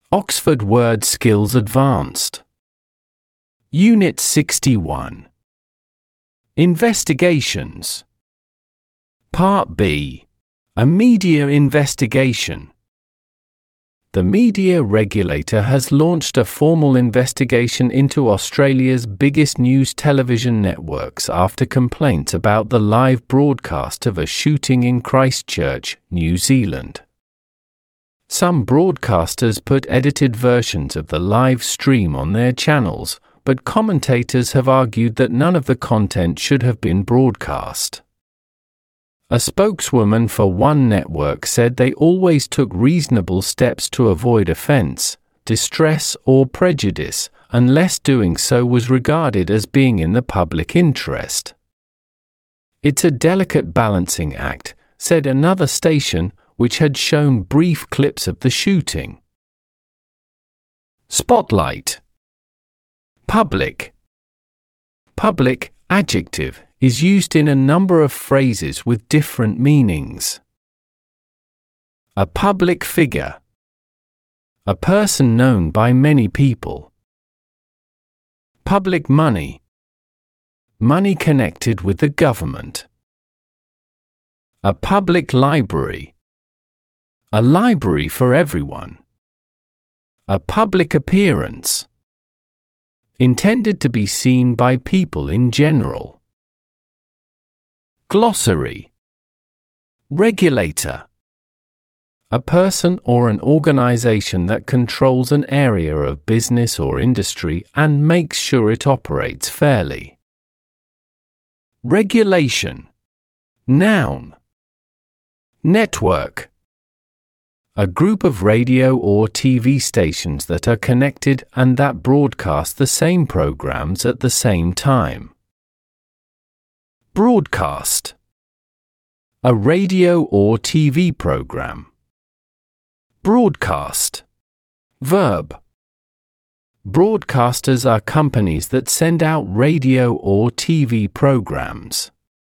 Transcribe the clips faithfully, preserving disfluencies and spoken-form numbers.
Oxford Word Skills Advanced. Unit sixty-one. Investigations. Part B. A media investigation. The media regulator has launched a formal investigation into Australia's biggest news television networks after complaints about the live broadcast of a shooting in Christchurch, New Zealand. Some broadcasters put edited versions of the live stream on their channels, but commentators have argued that none of the content should have been broadcast. A spokeswoman for one network said they always took reasonable steps to avoid offense, distress, or prejudice, unless doing so was regarded as being in the public interest. It's a delicate balancing act, said another station, which had shown brief clips of the shooting. Spotlight. Public. Public, adjective, is used in a number of phrases with different meanings. A public figure. A person known by many people. Public money. Money connected with the government. A public library. A library for everyone. A public appearance. Intended to be seen by people in general. Glossary. Regulator. A person or an organization that controls an area of business or industry and makes sure it operates fairly. Regulation. Noun. Network. A group of radio or T V stations that are connected and that broadcast the same programs at the same time. Broadcast. A radio or T V program. Broadcast. Verb. Broadcasters are companies that send out radio or T V programs.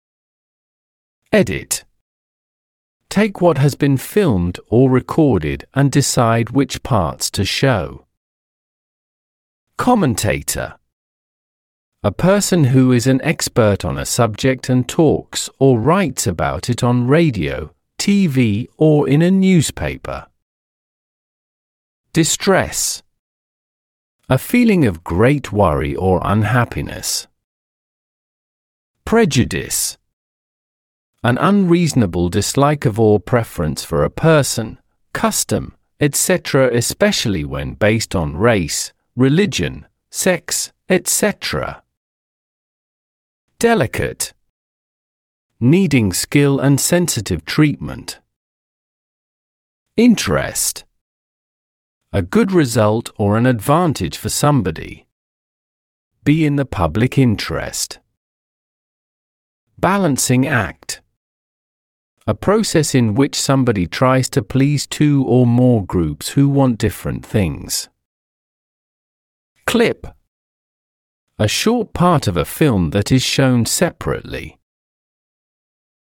Edit. Take what has been filmed or recorded and decide which parts to show. Commentator. A person who is an expert on a subject and talks or writes about it on radio, T V, or in a newspaper. Distress. A feeling of great worry or unhappiness. Prejudice. An unreasonable dislike of or preference for a person, custom, et cetera, especially when based on race, religion, sex, et cetera. Delicate. Needing skill and sensitive treatment. Interest. A good result or an advantage for somebody. Be in the public interest. Balancing act. A process in which somebody tries to please two or more groups who want different things. Clip. A short part of a film that is shown separately.